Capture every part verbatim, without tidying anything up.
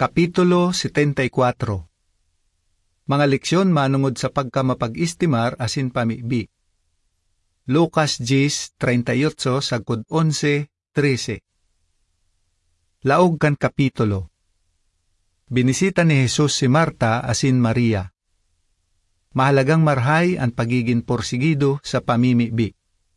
Kapitulo setenta-y-cuatro. Mga leksyon manungod sa pagkamapag-istimar asin pamibi. Lucas ten, thirty-eight, sagkod eleven, thirteen. Laog kan kapitulo. Binisita ni Jesus si Marta asin Maria. Mahalagang marhay ang pagiging porsigido sa pamimibi.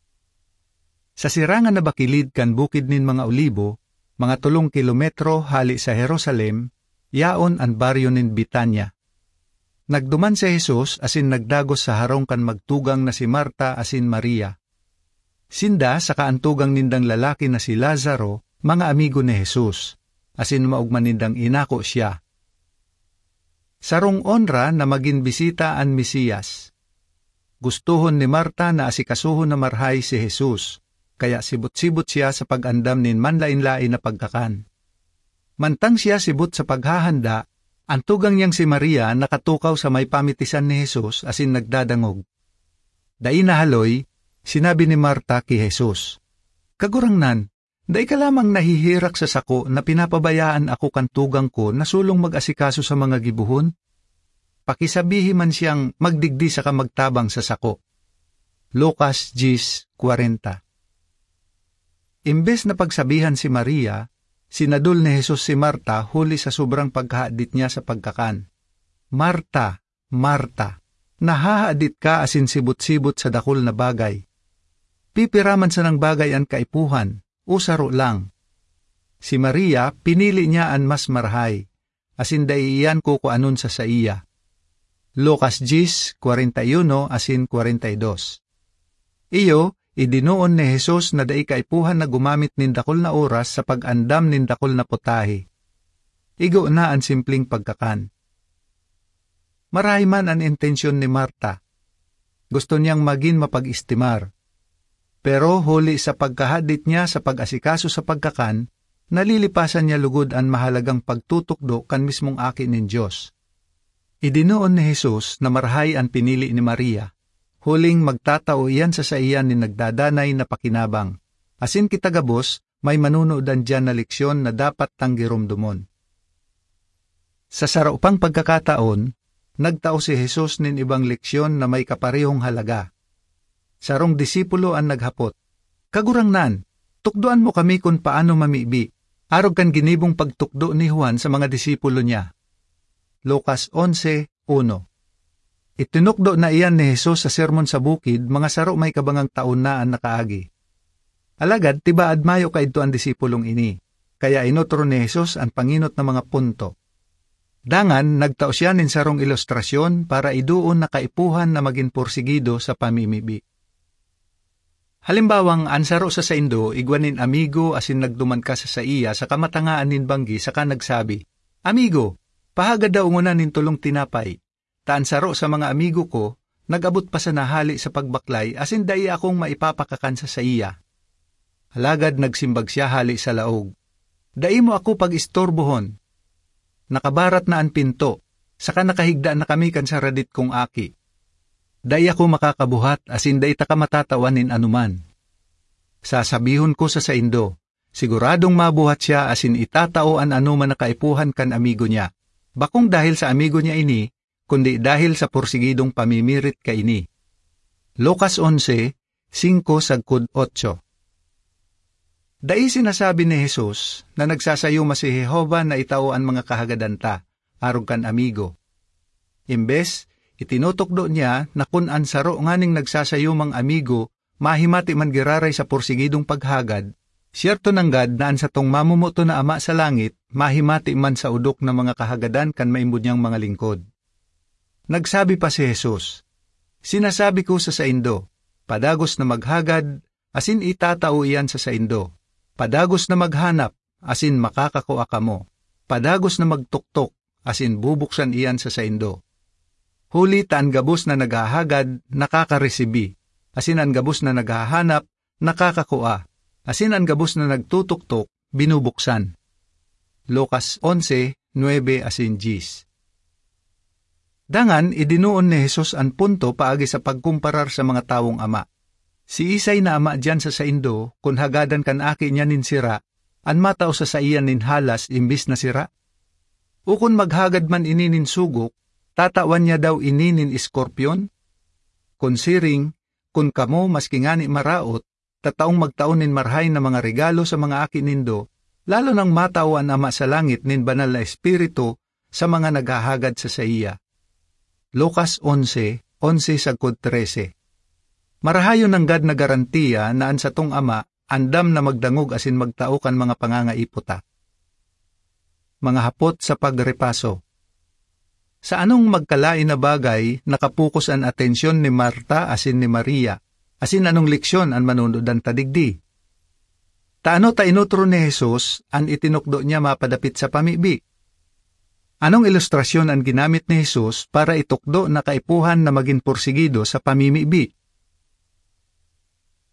Sa sirangan na bakilid kan bukid nin mga Olibo, mga tulong kilometro hali sa Jerusalem, yaon ang baryo nin Bitanya. Nagduman si Jesus asin nagdagos sa harong kan magtugang na si Marta asin Maria. Sinda sa kaantugang nindang lalaki na si Lazaro, mga amigo ni Jesus, asin maugman nindang inako siya. Sarong onra na maging bisita ang Mesiyas. Gustuhon ni Marta na asikasuhon na marhay si Jesus, kaya sibut-sibut siya sa pag-andam nin manlain-lain na pagkakan. Mantang siya sibut sa paghahanda, ang tugang niyang si Maria nakatukaw sa may pamitisan ni Jesus asin nagdadangog. Dai nahaloy, sinabi ni Marta kay Jesus, "Kagurangnan, dai ka lamang nahihirak sa sako na pinapabayaan ako kan tugang ko na sulong mag-asikaso sa mga gibuhon? Pakisabihi man siyang magdigdi sa kamagtabang sa sako." Lucas ten, forty. Imbes na pagsabihan si Maria, sinadul ni Jesus si Marta huli sa sobrang paghaadit niya sa pagkakan. "Marta, Marta, nahahaadit ka asin sibut-sibut sa dakol na bagay. Pipiraman sa ng bagay ang kaipuhan, usaro lang." Si Maria, pinili niya ang mas marhay, asin daiiyan ko ko anon sa sa iya. Lucas ten, forty-one asin forty-two. Iyo, idinuon ni Jesus na dai kaipuhan na gumamit nin dakol na oras sa pag-andam nin dakol na putahe. Igo na ang simpleng pagkakan. Marahay man ang intensyon ni Marta. Gusto niyang maging mapag-istimar. Pero huli sa pagkahadit niya sa pag-asikaso sa pagkakan, nalilipasan niya lugod ang mahalagang pagtutukdo kan mismong akin nin Diyos. Idinuon ni Jesus na marahay ang pinili ni Maria. Huling magtatao iyan sa saiyan ni nagdadanay na pakinabang. Asin kitagabos, may manunodan dyan na leksyon na dapat tanggirumdumon. Sa saraupang pagkakataon, nagtao si Jesus nin ibang leksyon na may kaparehong halaga. Sarong disipulo ang naghapot, "Kagurangnan, tukdoan mo kami kung paano mamibi, arog kan ginibong pagtukdo ni Juan sa mga disipulo niya." Lucas eleven, one. Itinukdo na iyan ni Jesus sa sermon sa bukid, mga saro may kabangang taon na ang nakaagi. Alagad, tibaad mayo kaidto ang disipulong ini, kaya inutro ni Jesus ang panginot na mga punto. Dangan, nagtao siya nin sarong ilustrasyon para iduon na kaipuhan na maging porsigido sa pamimibi. Halimbawang, ansaro sa saindo, igwanin amigo asin nagduman ka sa saiya sa kamatangaan nin banggi saka nagsabi, "Amigo, pahagad daw ngunan nin tulong tinapay." Taan saro sa mga amigo ko, nag-abot pa sa nahali sa pagbaklay asin dai akong maipapakakan sa saiya. Alagad nagsimbag siya hali sa laog, "Dai mo ako pag-istorbohon. Nakabarat na ang pinto, saka nakahigda na kami kan sa radit kong aki. Dai ako makakabuhat asin dai ta ka matatawanin anuman." Sasabihon ko sa saindo, siguradong mabuhat siya asin itatao an anuman na kaipuhan kan amigo niya. Bakong dahil sa amigo niya ini, kundi dahil sa porsigidong pamimirit ka ini. Lucas eleven, five sagkod eight. Dai sinasabi ni Jesus na nagsasayuma si Jehova na itao ang mga kahagadanta, arog kan amigo. Imbes, itinutukdo niya na kun ansaro nganing nagsasayumang amigo, mahimati man giraray sa porsigidong paghagad, siyerto nanggad na an sa tong mamumuto na ama sa langit, mahimati man sa udok na mga kahagadan kan maimbod niyang mga lingkod. Nagsabi pa si Jesus, "Sinasabi ko sa saindo, padagos na maghagad, asin itatao iyan sa saindo. Padagos na maghanap, asin makakakuha ka mo. Padagos na magtuktok, asin bubuksan iyan sa saindo. Huli taan gabos na naghahagad, nakakaresibi, asin ang gabos na naghahanap, nakakakuha, asin ang gabos na nagtutuktok, binubuksan." Lucas eleven, nine asin ten. Dangan, idinuon ni Jesus ang punto paagi sa pagkumparar sa mga tawong ama. Si Isay na ama dyan sa saindo, kung hagadan kan aki niya nin sira, an matao sa saiyan nin halas imbis na sira. Ukon maghagad man ininin sugok, tatawan niya daw ininin iskorpyon? Konsiring, kun kamo maski ngani maraot, tataong magtaunin marhay na mga regalo sa mga akin nindo, lalo nang matawan Ama sa langit nin banal na espiritu sa mga naghahagad sa saiya. Lucas eleven, eleven sagkod thirteen. Marahayon ng gad na garantiya na an sa tong Ama, andam na magdangog asin magtao kan mga pangangaipota. Mga hapot sa pagrepaso. Sa anong magkalain na bagay nakapokus ang atensyon ni Marta asin ni Maria, asin anong leksyon ang manunodan tadigdi? Taano ta inutro ni Jesus ang itinukdo niya mapadapit sa pamibi? Anong ilustrasyon ang ginamit ni Jesus para itukdo na kaipuhan na maging porsigido sa pamimibi?